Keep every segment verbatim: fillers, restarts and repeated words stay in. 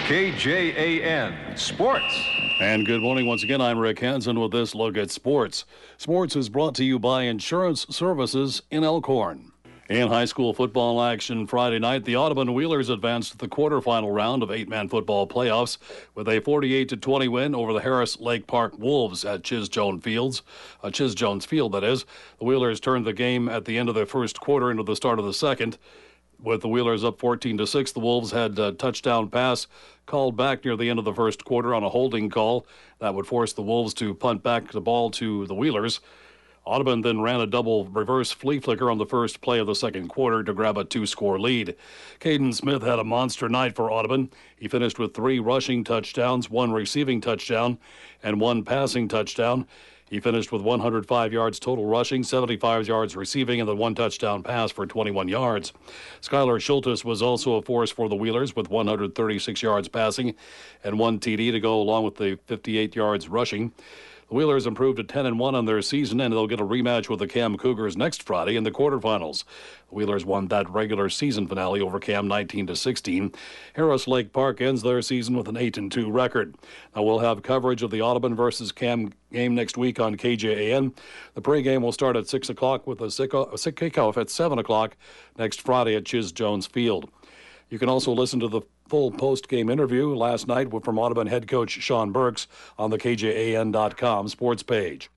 K J A N Sports. And good morning once again. I'm Rick Hansen with this look at sports. Sports is brought to you by Insurance Services in Elkhorn. In high school football action Friday night, the Audubon Wheelers advanced to the quarterfinal round of eight-man football playoffs with a forty-eight to twenty win over the Harris Lake Park Wolves at Chiz Jones Fields. Uh, Chiz Jones Field, that is. The Wheelers turned the game at the end of the first quarter into the start of the second. With the Wheelers up fourteen to six, the Wolves had a touchdown pass called back near the end of the first quarter on a holding call. That would force the Wolves to punt back the ball to the Wheelers. Audubon then ran a double reverse flea flicker on the first play of the second quarter to grab a two-score lead. Caden Smith had a monster night for Audubon. He finished with three rushing touchdowns, one receiving touchdown, and one passing touchdown. He finished with one hundred five yards total rushing, seventy-five yards receiving, and then one touchdown pass for twenty-one yards. Skylar Schultes was also a force for the Wheelers with one hundred thirty-six yards passing and one T D to go along with the fifty-eight yards rushing. The Wheelers improved to ten and one on their season, and they'll get a rematch with the Cam Cougars next Friday in the quarterfinals. The Wheelers won that regular season finale over Cam nineteen to sixteen. Harris Lake Park ends their season with an eight and two record. Now we'll have coverage of the Audubon versus Cam game next week on K J A N. The pregame will start at six o'clock with a sick kickoff at seven o'clock next Friday at Chiz Jones Field. You can also listen to the full post-game interview last night from Audubon head coach Sean Burks on the K J A N dot com sports page.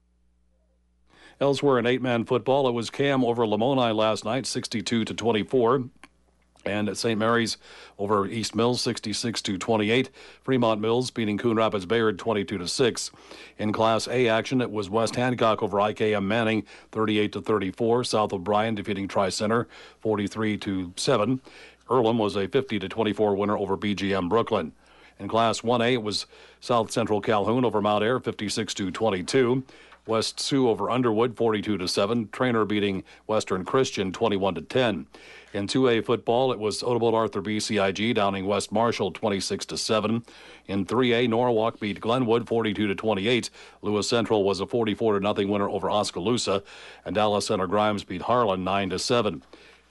Elsewhere in eight-man football, it was Cam over Lamoni last night, sixty-two to twenty-four. And at Saint Mary's over East Mills, sixty-six to twenty-eight. Fremont Mills beating Coon Rapids Bayard, twenty-two to six. In Class A action, it was West Hancock over I K M Manning, thirty-eight to thirty-four. South of Bryan defeating Tri-Center, forty-three to seven. Earlham was a fifty to twenty-four winner over B G M Brooklyn. In Class one A, it was South Central Calhoun over Mount Ayr, fifty-six to twenty-two. West Sioux over Underwood, forty-two to seven. Trainer beating Western Christian, twenty-one to ten. In two A football, it was Otabolt Arthur B C I G downing West Marshall, twenty-six to seven. In three A, Norwalk beat Glenwood, forty-two to twenty-eight. Lewis Central was a forty-four to nothing winner over Oskaloosa, and Dallas Center Grimes beat Harlan, nine to seven.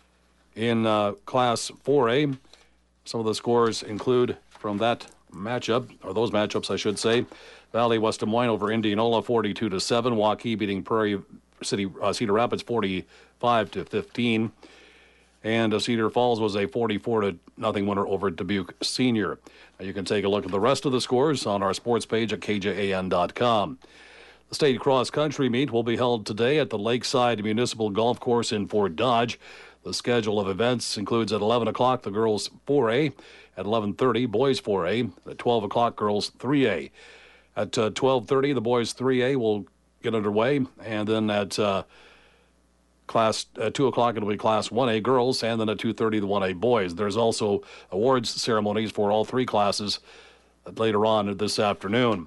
In uh, Class four A, some of the scores include from that matchup, or those matchups, I should say. Valley West Des Moines over Indianola, forty-two to seven. Waukee beating Prairie City uh, Cedar Rapids, forty-five to fifteen. And uh, Cedar Falls was a forty-four to nothing winner over Dubuque Senior. Now you can take a look at the rest of the scores on our sports page at K J A N dot com. The state cross-country meet will be held today at the Lakeside Municipal Golf Course in Fort Dodge. The schedule of events includes at eleven o'clock the girls four A, at eleven thirty boys four A, at twelve o'clock girls three A. At uh, twelve thirty the boys three A will get underway, and then at uh, class uh, two o'clock it'll be class one A girls, and then at two thirty the one A boys. There's also awards ceremonies for all three classes later on this afternoon.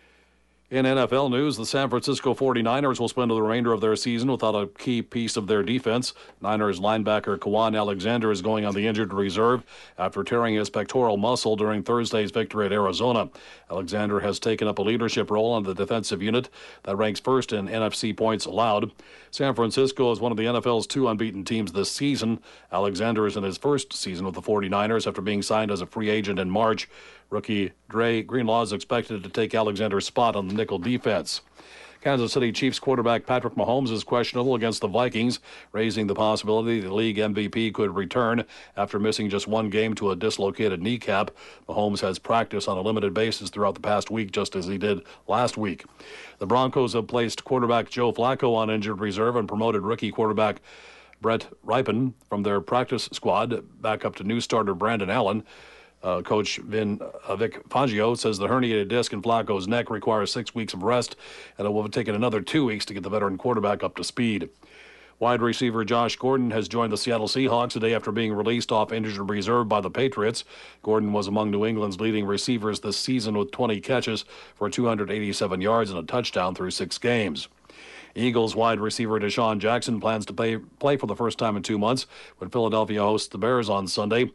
In N F L news, the San Francisco forty-niners will spend the remainder of their season without a key piece of their defense. Niners linebacker Kawan Alexander is going on the injured reserve after tearing his pectoral muscle during Thursday's victory at Arizona. Alexander has taken up a leadership role on the defensive unit that ranks first in N F C points allowed. San Francisco is one of the N F L's two unbeaten teams this season. Alexander is in his first season with the forty-niners after being signed as a free agent in March. Rookie Dre Greenlaw is expected to take Alexander's spot on the nickel defense. Kansas City Chiefs quarterback Patrick Mahomes is questionable against the Vikings, raising the possibility the league M V P could return after missing just one game to a dislocated kneecap. Mahomes has practiced on a limited basis throughout the past week, just as he did last week. The Broncos have placed quarterback Joe Flacco on injured reserve and promoted rookie quarterback Brett Ripon from their practice squad back up to new starter Brandon Allen. Uh, Coach Vin, uh, Vic Fangio says the herniated disc in Flacco's neck requires six weeks of rest, and it will have taken another two weeks to get the veteran quarterback up to speed. Wide receiver Josh Gordon has joined the Seattle Seahawks a day after being released off injured reserve by the Patriots. Gordon was among New England's leading receivers this season with twenty catches for two hundred eighty-seven yards and a touchdown through six games. Eagles wide receiver Deshaun Jackson plans to play, play for the first time in two months when Philadelphia hosts the Bears on Sunday.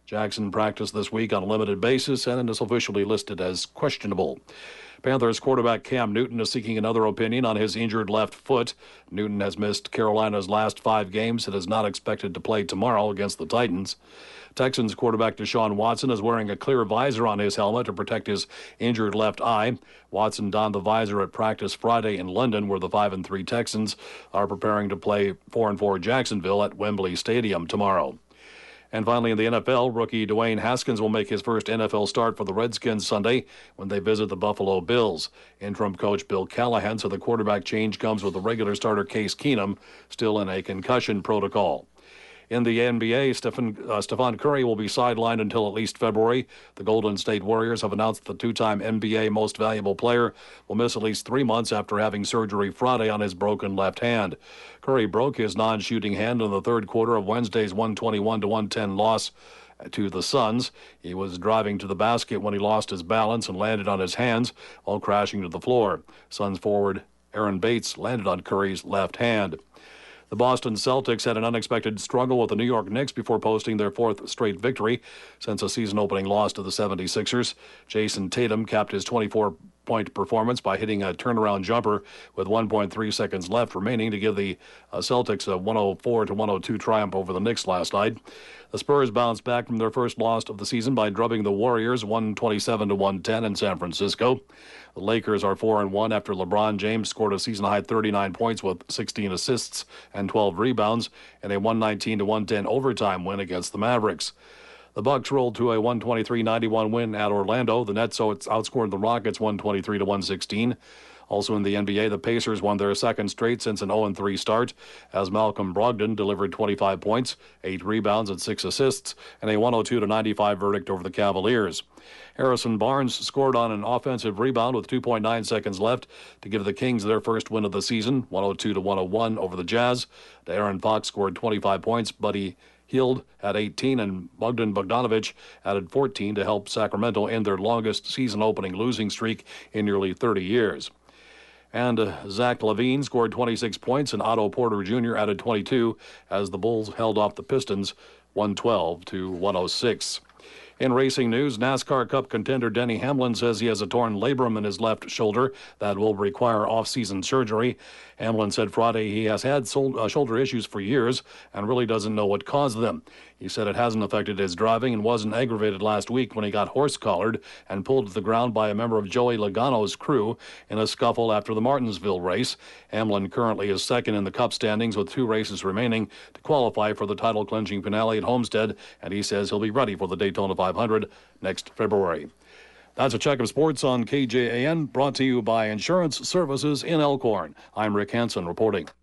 Jackson practiced this week on a limited basis and is officially listed as questionable. Panthers quarterback Cam Newton is seeking another opinion on his injured left foot. Newton has missed Carolina's last five games and is not expected to play tomorrow against the Titans. Texans quarterback Deshaun Watson is wearing a clear visor on his helmet to protect his injured left eye. Watson donned the visor at practice Friday in London, where the five and three Texans are preparing to play four and four Jacksonville at Wembley Stadium tomorrow. And finally, in the N F L, rookie Dwayne Haskins will make his first N F L start for the Redskins Sunday when they visit the Buffalo Bills. Interim coach Bill Callahan said the quarterback change comes with the regular starter Case Keenum still in a concussion protocol. In the N B A, Stephen, uh, Stephon Curry will be sidelined until at least February. The Golden State Warriors have announced the two-time N B A Most Valuable Player will miss at least three months after having surgery Friday on his broken left hand. Curry broke his non-shooting hand in the third quarter of Wednesday's one twenty-one to one ten loss to the Suns. He was driving to the basket when he lost his balance and landed on his hands while crashing to the floor. Suns forward Aaron Bates landed on Curry's left hand. The Boston Celtics had an unexpected struggle with the New York Knicks before posting their fourth straight victory since a season-opening loss to the seventy-sixers. Jason Tatum capped his twenty-four-point performance by hitting a turnaround jumper with one point three seconds left remaining to give the uh, Celtics a one oh four to one oh two triumph over the Knicks last night. The Spurs bounced back from their first loss of the season by drubbing the Warriors one twenty-seven to one ten in San Francisco. The Lakers are four and one after LeBron James scored a season-high thirty-nine points with sixteen assists and twelve rebounds in a one nineteen to one ten overtime win against the Mavericks. The Bucks rolled to a one twenty-three ninety-one win at Orlando. The Nets outscored the Rockets one twenty-three to one sixteen. Also in the N B A, the Pacers won their second straight since an oh and three start as Malcolm Brogdon delivered twenty-five points, eight rebounds, and six assists, and a one oh two to ninety-five verdict over the Cavaliers. Harrison Barnes scored on an offensive rebound with two point nine seconds left to give the Kings their first win of the season, one oh two to one oh one over the Jazz. De'Aaron Fox scored twenty-five points. Buddy Hield had eighteen, and Bogdan Bogdanovic added fourteen to help Sacramento end their longest season-opening losing streak in nearly thirty years. And uh, Zach LaVine scored twenty-six points, and Otto Porter Junior added twenty-two as the Bulls held off the Pistons one twelve to one oh six. In racing news, NASCAR Cup contender Denny Hamlin says he has a torn labrum in his left shoulder that will require off-season surgery. Hamlin said Friday he has had sol- uh, shoulder issues for years and really doesn't know what caused them. He said it hasn't affected his driving and wasn't aggravated last week when he got horse-collared and pulled to the ground by a member of Joey Logano's crew in a scuffle after the Martinsville race. Hamlin currently is second in the Cup standings with two races remaining to qualify for the title-clinching finale at Homestead, and he says he'll be ready for the Daytona five hundred next February. That's a check of sports on K J A N, brought to you by Insurance Services in Elkhorn. I'm Rick Hansen reporting.